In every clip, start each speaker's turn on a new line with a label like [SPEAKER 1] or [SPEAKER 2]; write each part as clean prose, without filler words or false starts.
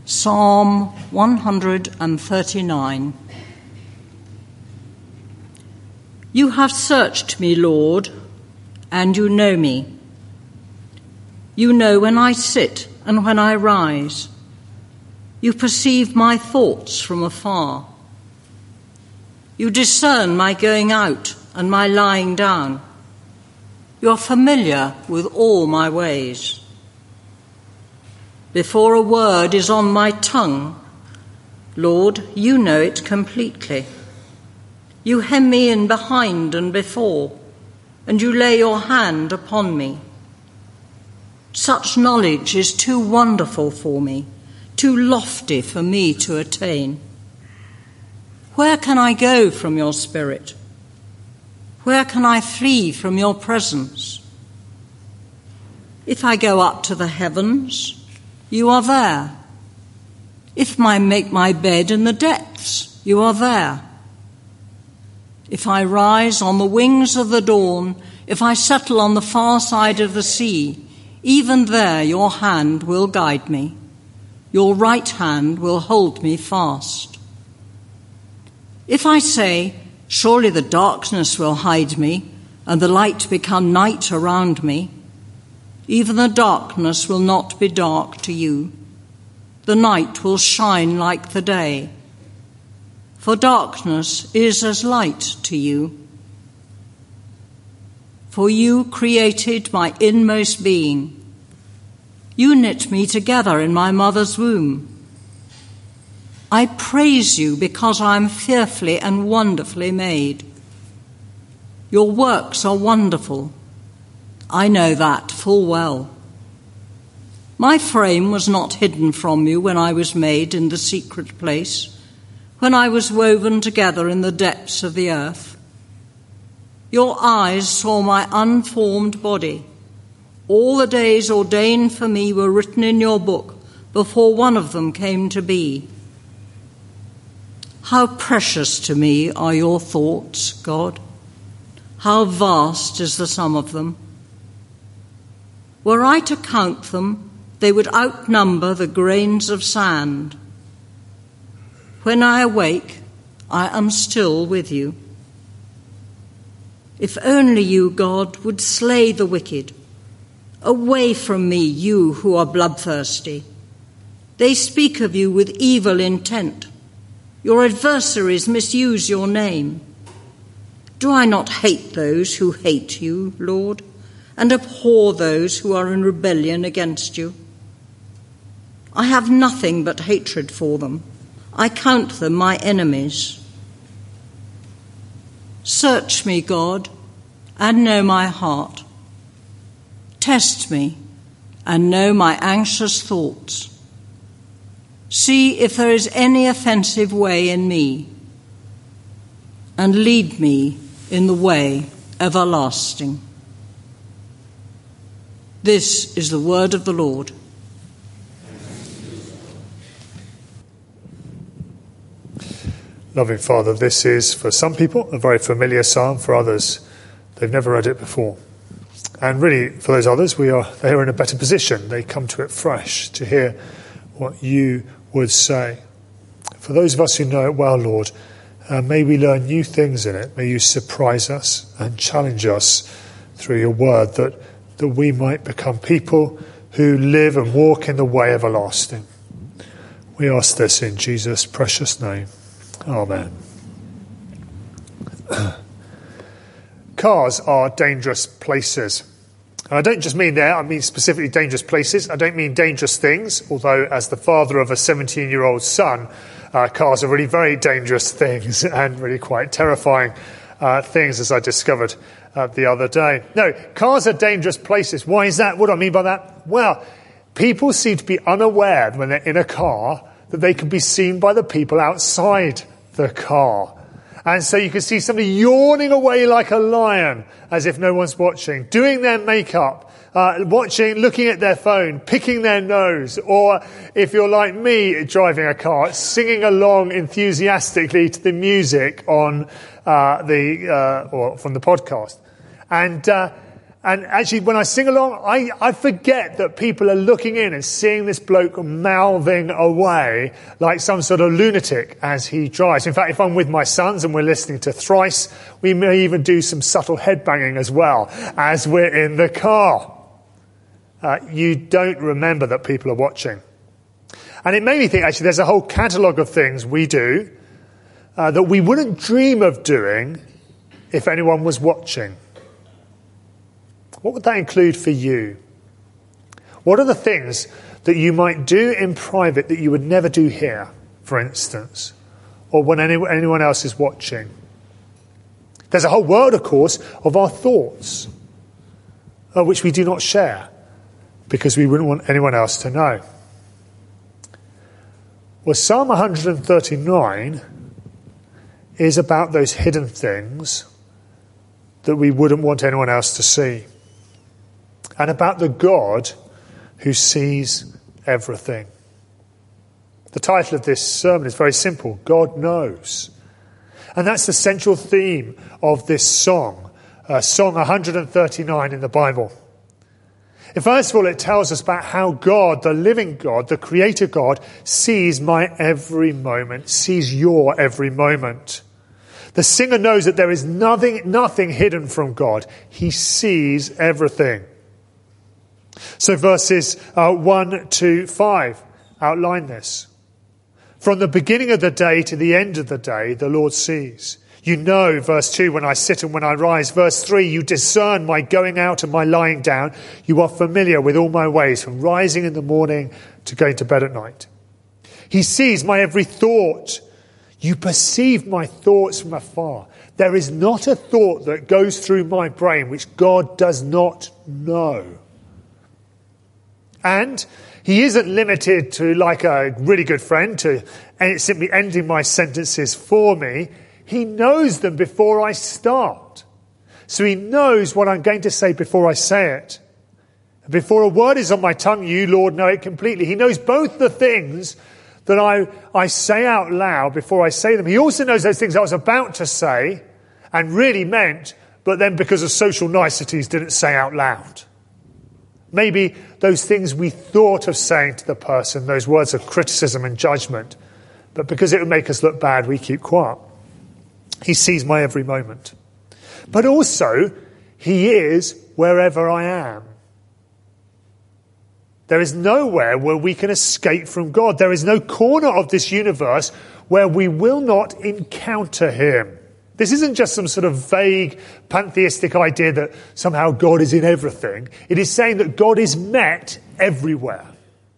[SPEAKER 1] Psalm 139. You have searched me, Lord, and you know me. You know when I sit and when I rise. You perceive my thoughts from afar. You discern my going out and my lying down. You are familiar with all my ways. Before a word is on my tongue, Lord, you know it completely. You hem me in behind and before, and you lay your hand upon me. Such knowledge is too wonderful for me, too lofty for me to attain. Where can I go from your spirit? Where can I flee from your presence? If I go up to the heavens, you are there. If I make my bed in the depths, you are there. If I rise on the wings of the dawn, if I settle on the far side of the sea, even there your hand will guide me. Your right hand will hold me fast. If I say, surely the darkness will hide me, and the light become night around me, even the darkness will not be dark to you. The night will shine like the day. For darkness is as light to you. For you created my inmost being. You knit me together in my mother's womb. I praise you because I am fearfully and wonderfully made. Your works are wonderful. I know that full well. My frame was not hidden from you when I was made in the secret place, when I was woven together in the depths of the earth. Your eyes saw my unformed body. All the days ordained for me were written in your book before one of them came to be. How precious to me are your thoughts, God. How vast is the sum of them. Were I to count them, they would outnumber the grains of sand. When I awake, I am still with you. If only you, God, would slay the wicked. Away from me, you who are bloodthirsty. They speak of you with evil intent. Your adversaries misuse your name. Do I not hate those who hate you, Lord, and abhor those who are in rebellion against you? I have nothing but hatred for them. I count them my enemies. Search me, God, and know my heart. Test me and know my anxious thoughts. See if there is any offensive way in me, and lead me in the way everlasting. This is the word of the Lord.
[SPEAKER 2] Loving Father, this is, for some people, a very familiar psalm. For others, they've never read it before. And really, for those others, they are in a better position. They come to it fresh to hear what you would say. For those of us who know it well, Lord, may we learn new things in it. May you surprise us and challenge us through your word, that we might become people who live and walk in the way everlasting. We ask this in Jesus' precious name. Amen. Cars are dangerous places. And I don't just mean there, I mean specifically dangerous places. I don't mean dangerous things, although as the father of a 17-year-old son, cars are really very dangerous things and really quite terrifying things, as I discovered the other day. No, cars are dangerous places. Why is that? What do I mean by that? Well, people seem to be unaware when they're in a car that they can be seen by the people outside the car. And so you can see somebody yawning away like a lion as if no one's watching, doing their makeup, looking at their phone, picking their nose, or if you're like me driving a car, singing along enthusiastically to the music on or from the podcast. And And actually, when I sing along, I forget that people are looking in and seeing this bloke mouthing away like some sort of lunatic as he drives. In fact, if I'm with my sons and we're listening to Thrice, we may even do some subtle headbanging as well as we're in the car. You don't remember that people are watching. And it made me think, actually, there's a whole catalogue of things we do that we wouldn't dream of doing if anyone was watching. What would that include for you? What are the things that you might do in private that you would never do here, for instance, or when anyone else is watching? There's a whole world, of course, of our thoughts, which we do not share because we wouldn't want anyone else to know. Well, Psalm 139 is about those hidden things that we wouldn't want anyone else to see, and about the God who sees everything. The title of this sermon is very simple: God knows. And that's the central theme of this song, Song 139 in the Bible. And first of all, it tells us about how God, the living God, the creator God, sees my every moment, sees your every moment. The singer knows that there is nothing hidden from God. He sees everything. So verses 1 to 5 outline this. From the beginning of the day to the end of the day, the Lord sees. You know, verse 2, when I sit and when I rise. Verse 3, you discern my going out and my lying down. You are familiar with all my ways, from rising in the morning to going to bed at night. He sees my every thought. You perceive my thoughts from afar. There is not a thought that goes through my brain which God does not know. And he isn't limited to, like a really good friend, to simply ending my sentences for me. He knows them before I start. So he knows what I'm going to say before I say it. Before a word is on my tongue, you, Lord, know it completely. He knows both the things that I say out loud before I say them. He also knows those things I was about to say and really meant, but then because of social niceties didn't say out loud. Maybe those things we thought of saying to the person, those words of criticism and judgment, but because it would make us look bad, we keep quiet. He sees my every moment. But also, he is wherever I am. There is nowhere where we can escape from God. There is no corner of this universe where we will not encounter him. This isn't just some sort of vague pantheistic idea that somehow God is in everything. It is saying that God is met everywhere.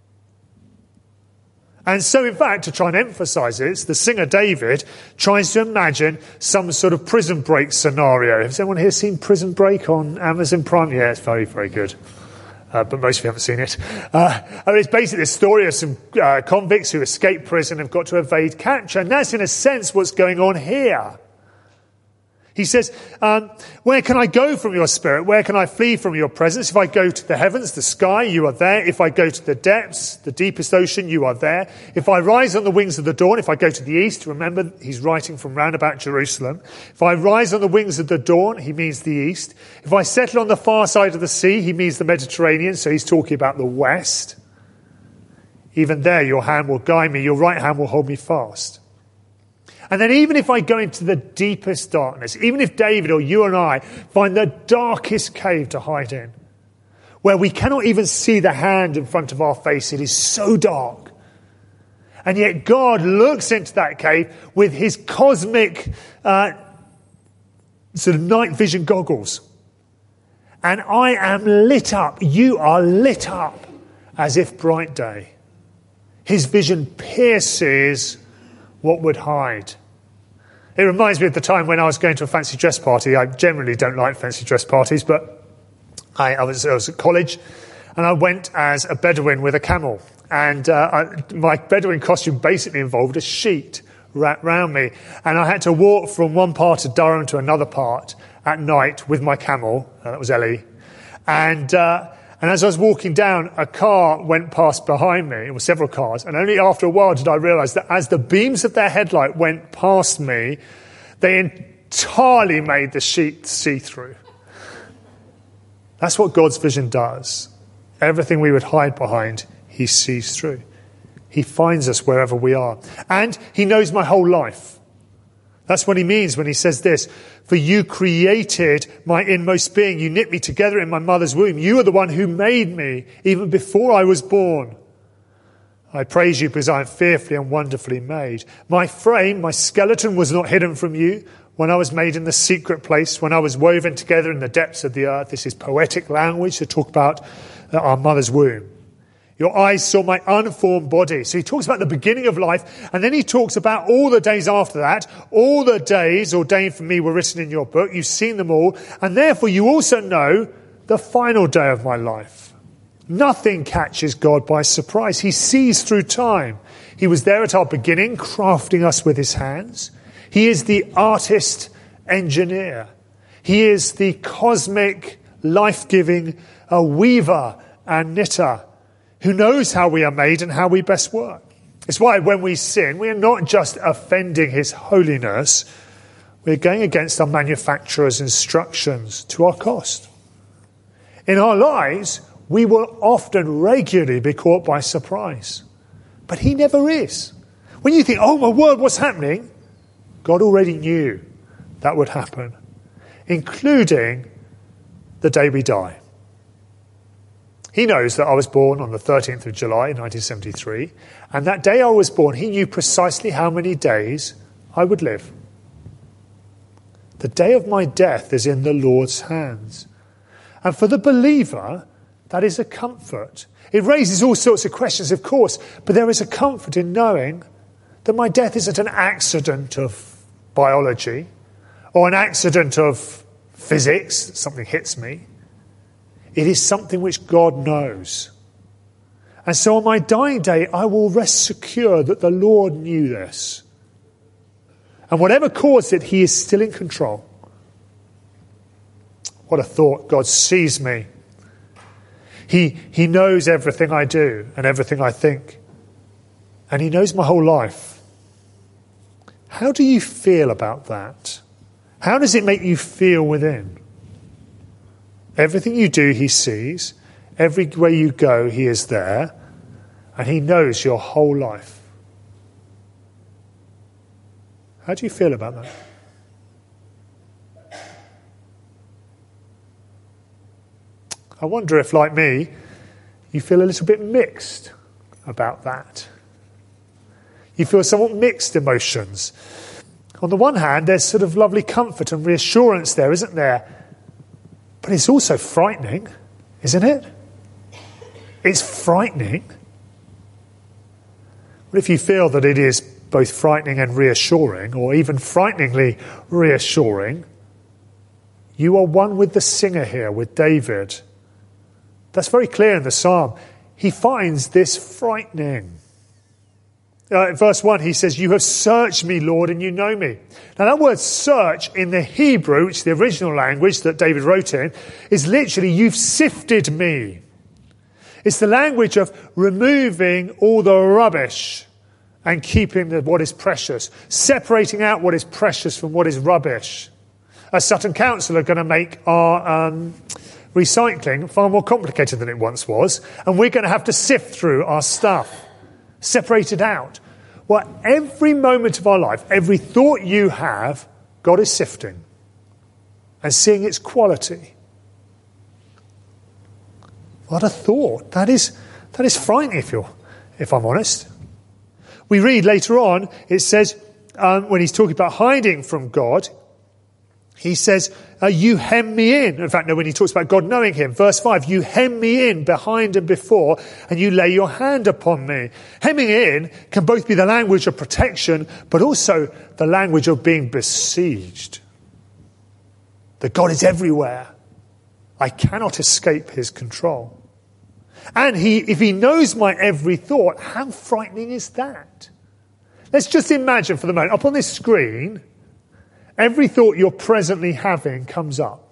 [SPEAKER 2] And so, in fact, to try and emphasize it, the singer David tries to imagine some sort of Prison Break scenario. Has anyone here seen Prison Break on Amazon Prime? Yeah, it's very, very good. But most of you haven't seen it. It's basically the story of some convicts who escape prison and have got to evade capture. And that's, in a sense, what's going on here. He says, where can I go from your spirit? Where can I flee from your presence? If I go to the heavens, the sky, you are there. If I go to the depths, the deepest ocean, you are there. If I rise on the wings of the dawn, if I go to the east, remember he's writing from round about Jerusalem. If I rise on the wings of the dawn, he means the east. If I settle on the far side of the sea, he means the Mediterranean, so he's talking about the west. Even there your hand will guide me, your right hand will hold me fast. And then even if I go into the deepest darkness, even if David or you and I find the darkest cave to hide in, where we cannot even see the hand in front of our face, it is so dark. And yet God looks into that cave with his cosmic sort of night vision goggles. And I am lit up, you are lit up as if bright day. His vision pierces what would hide. It reminds me of the time when I was going to a fancy dress party. I generally don't like fancy dress parties, but I was at college and I went as a Bedouin with a camel. And my Bedouin costume basically involved a sheet wrapped round me. And I had to walk from one part of Durham to another part at night with my camel. That was Ellie. And as I was walking down, a car went past behind me. It was several cars. And only after a while did I realise that as the beams of their headlight went past me, they entirely made the sheet see-through. That's what God's vision does. Everything we would hide behind, he sees through. He finds us wherever we are. And he knows my whole life. That's what he means when he says this. For you created my inmost being. You knit me together in my mother's womb. You are the one who made me even before I was born. I praise you because I am fearfully and wonderfully made. My frame, my skeleton was not hidden from you when I was made in the secret place, when I was woven together in the depths of the earth. This is poetic language to talk about our mother's womb. Your eyes saw my unformed body. So he talks about the beginning of life, and then he talks about all the days after that. All the days ordained for me were written in your book. You've seen them all, and therefore you also know the final day of my life. Nothing catches God by surprise. He sees through time. He was there at our beginning, crafting us with his hands. He is the artist engineer. He is the cosmic, life-giving weaver and knitter who knows how we are made and how we best work. It's why when we sin, we are not just offending his holiness, we're going against our manufacturer's instructions to our cost. In our lives, we will often regularly be caught by surprise. But he never is. When you think, oh my word, what's happening? God already knew that would happen, including the day we die. He knows that I was born on the 13th of July, 1973, and that day I was born, he knew precisely how many days I would live. The day of my death is in the Lord's hands. And for the believer, that is a comfort. It raises all sorts of questions, of course, but there is a comfort in knowing that my death isn't an accident of biology or an accident of physics, something hits me. It is something which God knows. And so on my dying day, I will rest secure that the Lord knew this. And whatever caused it, he is still in control. What a thought. God sees me. He knows everything I do and everything I think. And he knows my whole life. How do you feel about that? How does it make you feel within? Everything you do, he sees. Everywhere you go, he is there. And he knows your whole life. How do you feel about that? I wonder if, like me, you feel a little bit mixed about that. You feel somewhat mixed emotions. On the one hand, there's sort of lovely comfort and reassurance there, isn't there? But it's also frightening, isn't it? It's frightening. What if you feel that it is both frightening and reassuring, or even frighteningly reassuring? You are one with the singer here, with David. That's very clear in the psalm. He finds this frightening. In verse 1, he says, you have searched me, Lord, and you know me. Now that word search in the Hebrew, which is the original language that David wrote in, is literally, you've sifted me. It's the language of removing all the rubbish and keeping what is precious, separating out what is precious from what is rubbish. As Sutton Council are going to make our recycling far more complicated than it once was, and we're going to have to sift through our stuff. Separate it out. Well, every moment of our life, every thought you have, God is sifting and seeing its quality. What a thought. That is frightening if I'm honest. We read later on, it says, when he's talking about hiding from God, he says, you hem me in. In fact, no, when he talks about God knowing him, verse 5, you hem me in behind and before, and you lay your hand upon me. Hemming in can both be the language of protection, but also the language of being besieged. That God is everywhere. I cannot escape his control. And if he knows my every thought, how frightening is that? Let's just imagine for the moment, up on this screen, every thought you're presently having comes up.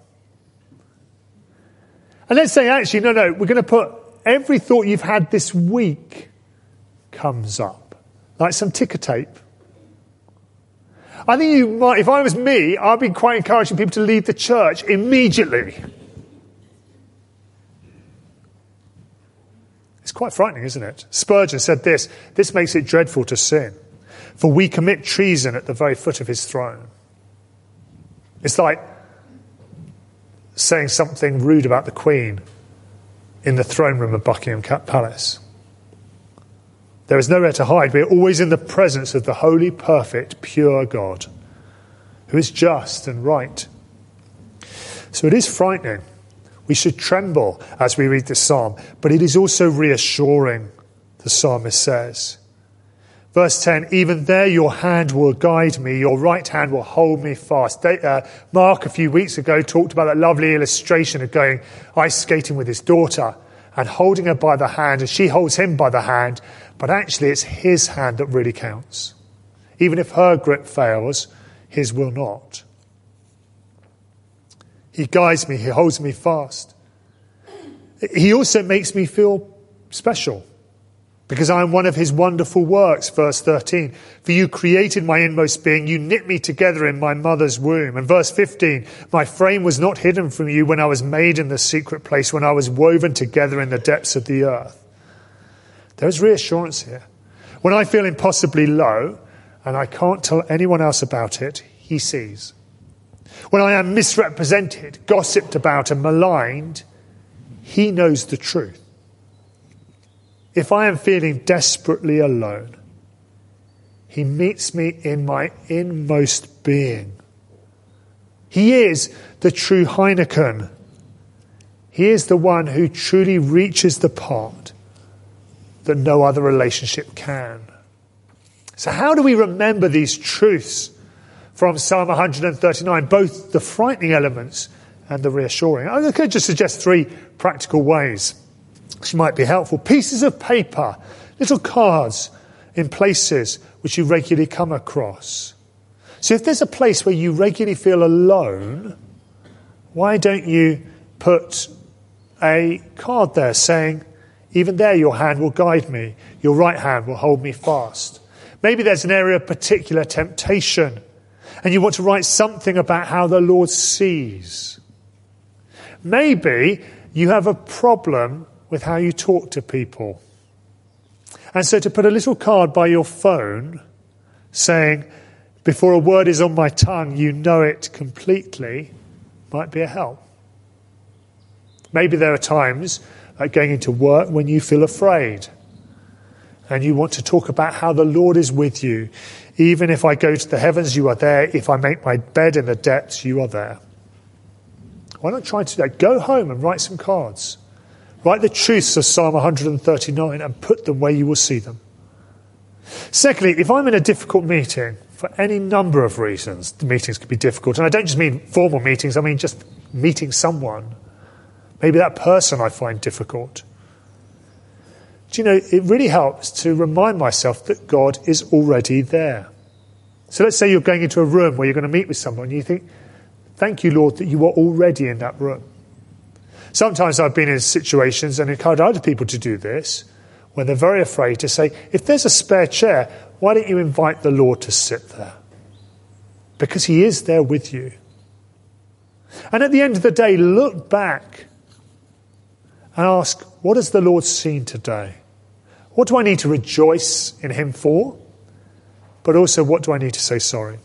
[SPEAKER 2] And let's say, actually, no, we're going to put every thought you've had this week comes up. Like some ticker tape. I think you might, if I was me, I'd be quite encouraging people to leave the church immediately. quite frightening, isn't it? Spurgeon said this makes it dreadful to sin, for we commit treason at the very foot of his throne. It's like saying something rude about the Queen in the throne room of Buckingham Palace. There is nowhere to hide. We are always in the presence of the holy, perfect, pure God, who is just and right. So it is frightening. We should tremble as we read this psalm, but it is also reassuring, the psalmist says. Verse 10, even there your hand will guide me, your right hand will hold me fast. Mark a few weeks ago talked about that lovely illustration of going ice skating with his daughter and holding her by the hand, and she holds him by the hand, but actually it's his hand that really counts. Even if her grip fails, his will not. He guides me, he holds me fast. He also makes me feel special because I am one of his wonderful works, verse 13. For you created my inmost being, you knit me together in my mother's womb. And verse 15, my frame was not hidden from you when I was made in the secret place, when I was woven together in the depths of the earth. There is reassurance here. When I feel impossibly low and I can't tell anyone else about it, he sees. When I am misrepresented, gossiped about and maligned, he knows the truth. If I am feeling desperately alone, he meets me in my inmost being. He is the true Heineken. He is the one who truly reaches the part that no other relationship can. So how do we remember these truths from Psalm 139, both the frightening elements and the reassuring? I could just suggest 3 practical ways which might be helpful. Pieces of paper, little cards in places which you regularly come across. So if there's a place where you regularly feel alone, why don't you put a card there saying, even there your hand will guide me, your right hand will hold me fast. Maybe there's an area of particular temptation and you want to write something about how the Lord sees. Maybe you have a problem with how you talk to people. And so to put a little card by your phone saying, before a word is on my tongue, you know it completely, might be a help. Maybe there are times, like going into work, when you feel afraid. And you want to talk about how the Lord is with you. Even if I go to the heavens, you are there. If I make my bed in the depths, you are there. Why not try to do that? Go home and write some cards. Write the truths of Psalm 139 and put them where you will see them. Secondly, if I'm in a difficult meeting, for any number of reasons, the meetings can be difficult. And I don't just mean formal meetings, I mean just meeting someone. Maybe that person I find difficult. Do you know, it really helps to remind myself that God is already there. So let's say you're going into a room where you're going to meet with someone and you think, thank you, Lord, that you are already in that room. Sometimes I've been in situations and encouraged other people to do this when they're very afraid to say, if there's a spare chair, why don't you invite the Lord to sit there? Because he is there with you. And at the end of the day, look back and ask, what has the Lord seen today? What do I need to rejoice in him for? But also, what do I need to say sorry?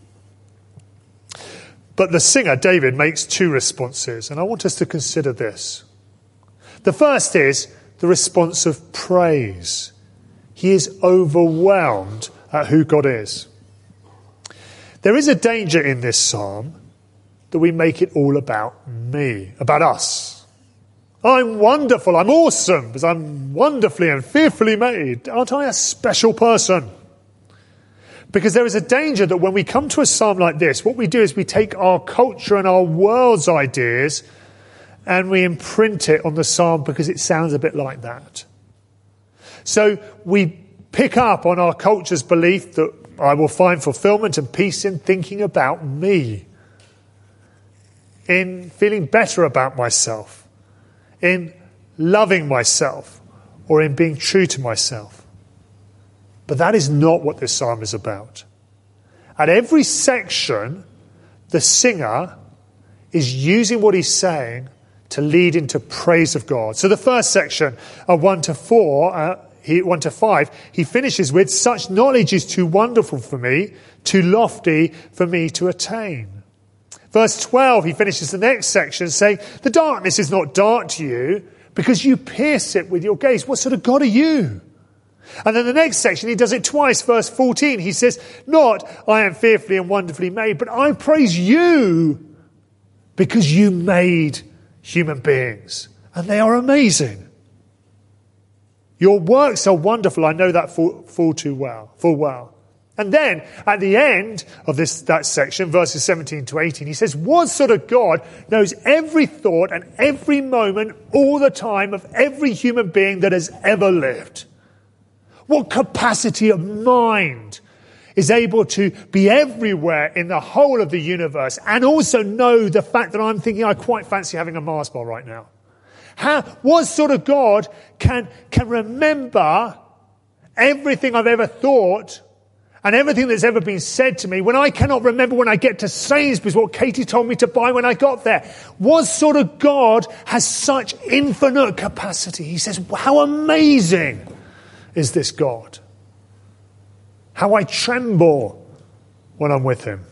[SPEAKER 2] But the singer, David, makes 2 responses, and I want us to consider this. The first is the response of praise. He is overwhelmed at who God is. There is a danger in this psalm that we make it all about me, about us. I'm wonderful, I'm awesome, because I'm wonderfully and fearfully made. Aren't I a special person? Because there is a danger that when we come to a psalm like this, what we do is we take our culture and our world's ideas and we imprint it on the psalm because it sounds a bit like that. So we pick up on our culture's belief that I will find fulfillment and peace in thinking about me, in feeling better about myself, in loving myself, or in being true to myself. But that is not what this psalm is about. At every section, the singer is using what he's saying to lead into praise of God. So the first section, 1 to 5, he finishes with, such knowledge is too wonderful for me, too lofty for me to attain. Verse 12, he finishes the next section saying, the darkness is not dark to you because you pierce it with your gaze. What sort of God are you? And then the next section, he does it twice. Verse 14, he says, not I am fearfully and wonderfully made, but I praise you because you made human beings. And they are amazing. Your works are wonderful. I know that full well. And then at the end of that section, verses 17 to 18, he says, what sort of God knows every thought and every moment all the time of every human being that has ever lived? What capacity of mind is able to be everywhere in the whole of the universe and also know the fact that I'm thinking I quite fancy having a Mars bar right now? What sort of God can remember everything I've ever thought and everything that's ever been said to me when I cannot remember when I get to Sainsbury's what Katie told me to buy when I got there? What sort of God has such infinite capacity? He says, how amazing is this God? How I tremble when I'm with him.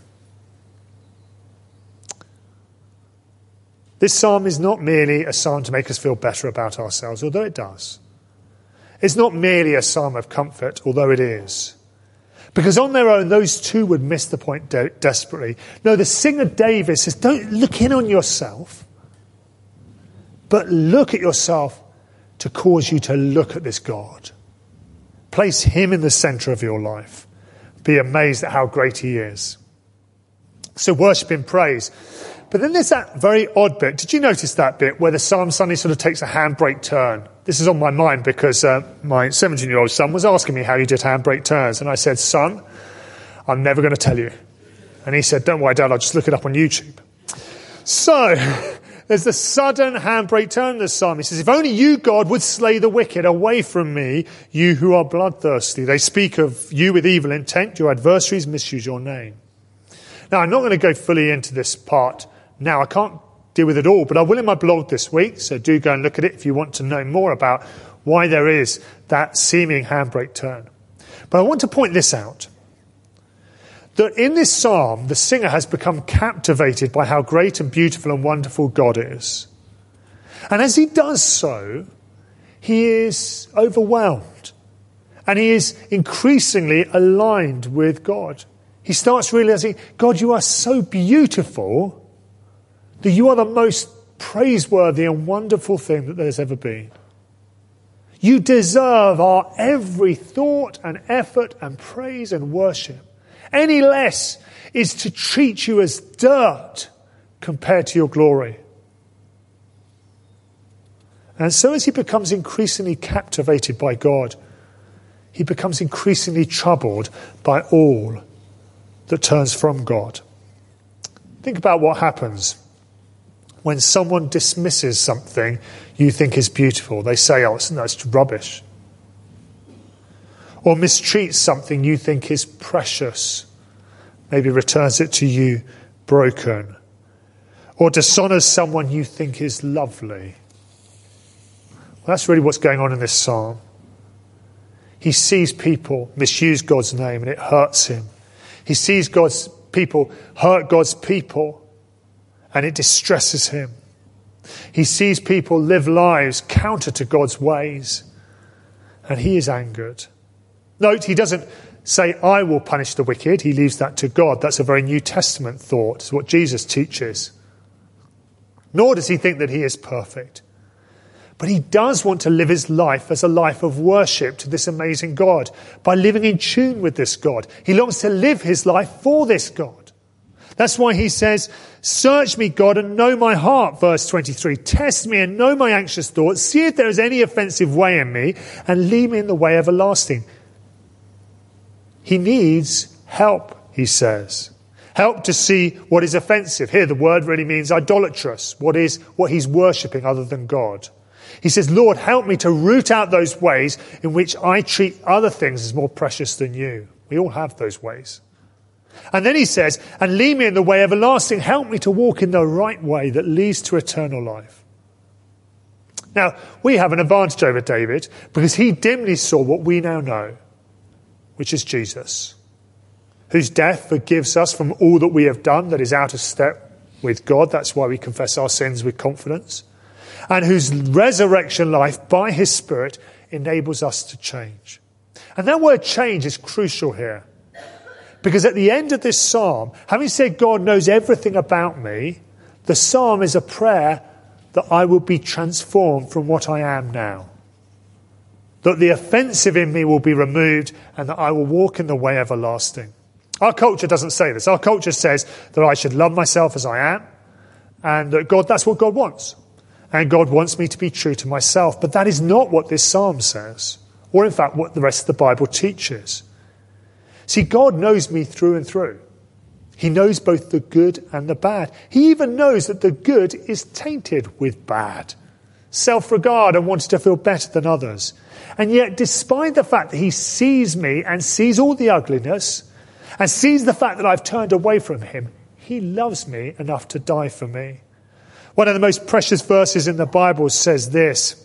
[SPEAKER 2] This psalm is not merely a psalm to make us feel better about ourselves, although it does. It's not merely a psalm of comfort, although it is. Because on their own, those two would miss the point desperately. No, the singer David says, don't look in on yourself, but look at yourself to cause you to look at this God. Place him in the centre of your life. Be amazed at how great he is. So worship in praise. But then there's that very odd bit. Did you notice that bit where the psalm suddenly sort of takes a handbrake turn? This is on my mind because my 17-year-old son was asking me how he did handbrake turns. And I said, son, I'm never going to tell you. And he said, don't worry, Dad, I'll just look it up on YouTube. So there's the sudden handbrake turn in the psalm. He says, if only you, God, would slay the wicked away from me, you who are bloodthirsty. They speak of you with evil intent. Your adversaries misuse your name. Now, I'm not going to go fully into this part now. I can't deal with it all, but I will in my blog this week. So do go and look at it if you want to know more about why there is that seeming handbrake turn. But I want to point this out. That in this psalm, the singer has become captivated by how great and beautiful and wonderful God is. And as he does so, he is overwhelmed. And he is increasingly aligned with God. He starts realizing, God, you are so beautiful that you are the most praiseworthy and wonderful thing that there's ever been. You deserve our every thought and effort and praise and worship. Any less is to treat you as dirt compared to your glory. And so as he becomes increasingly captivated by God, he becomes increasingly troubled by all that turns from God. Think about what happens when someone dismisses something you think is beautiful. They say, oh, it's rubbish. Or mistreats something you think is precious, maybe returns it to you broken. Or dishonours someone you think is lovely. Well, that's really what's going on in this psalm. He sees people misuse God's name and it hurts him. He sees God's people hurt God's people and it distresses him. He sees people live lives counter to God's ways and he is angered. Note, he doesn't say, I will punish the wicked. He leaves that to God. That's a very New Testament thought. It's what Jesus teaches. Nor does he think that he is perfect. But he does want to live his life as a life of worship to this amazing God by living in tune with this God. He longs to live his life for this God. That's why he says, search me, God, and know my heart, verse 23. Test me and know my anxious thoughts. See if there is any offensive way in me and lead me in the way everlasting. He needs help, he says. Help to see what is offensive. Here the word really means idolatrous. What he's worshipping other than God. He says, Lord, help me to root out those ways in which I treat other things as more precious than you. We all have those ways. And then he says, and lead me in the way everlasting. Help me to walk in the right way that leads to eternal life. Now, we have an advantage over David because he dimly saw what we now know, which is Jesus, whose death forgives us from all that we have done that is out of step with God. That's why we confess our sins with confidence. And whose resurrection life by his Spirit enables us to change. And that word change is crucial here. Because at the end of this psalm, having said God knows everything about me, the psalm is a prayer that I will be transformed from what I am now. That the offensive in me will be removed and that I will walk in the way everlasting. Our culture doesn't say this. Our culture says that I should love myself as I am and that that's what God wants. And God wants me to be true to myself. But that is not what this psalm says, or in fact what the rest of the Bible teaches. See, God knows me through and through. He knows both the good and the bad. He even knows that the good is tainted with bad. Self-regard and wanting to feel better than others. And yet, despite the fact that he sees me and sees all the ugliness, and sees the fact that I've turned away from him, he loves me enough to die for me. One of the most precious verses in the Bible says this.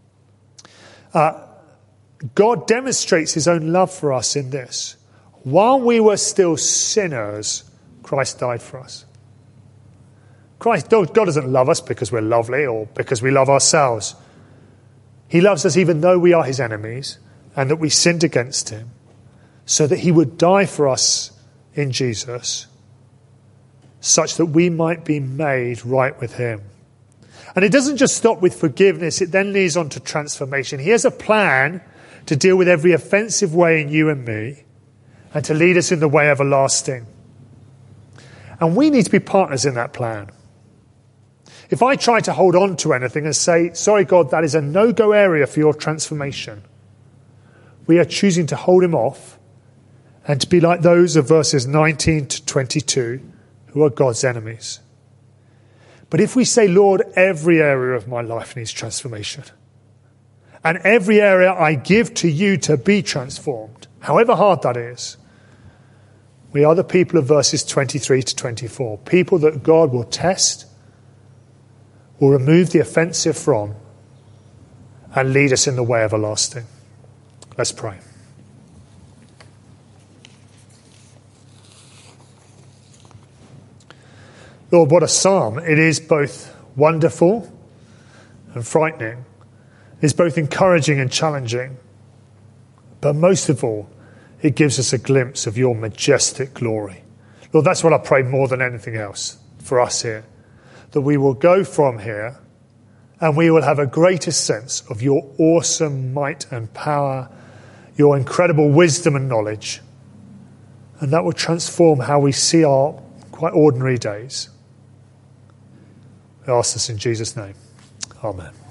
[SPEAKER 2] God demonstrates his own love for us in this. While we were still sinners, Christ died for us. God doesn't love us because we're lovely or because we love ourselves. He loves us even though we are his enemies and that we sinned against him, so that he would die for us in Jesus, such that we might be made right with him. And it doesn't just stop with forgiveness, it then leads on to transformation. He has a plan to deal with every offensive way in you and me, and to lead us in the way everlasting. And we need to be partners in that plan. If I try to hold on to anything and say, sorry God, that is a no-go area for your transformation, we are choosing to hold him off and to be like those of verses 19 to 22 who are God's enemies. But if we say, Lord, every area of my life needs transformation, and every area I give to you to be transformed, however hard that is, we are the people of verses 23 to 24, people that God will test, will remove the offensive from, and lead us in the way everlasting. Let's pray. Lord, what a psalm. It is both wonderful and frightening. It's both encouraging and challenging. But most of all, it gives us a glimpse of your majestic glory. Lord, that's what I pray more than anything else for us here. That we will go from here and we will have a greater sense of your awesome might and power, your incredible wisdom and knowledge. And that will transform how we see our quite ordinary days. I ask this in Jesus' name. Amen.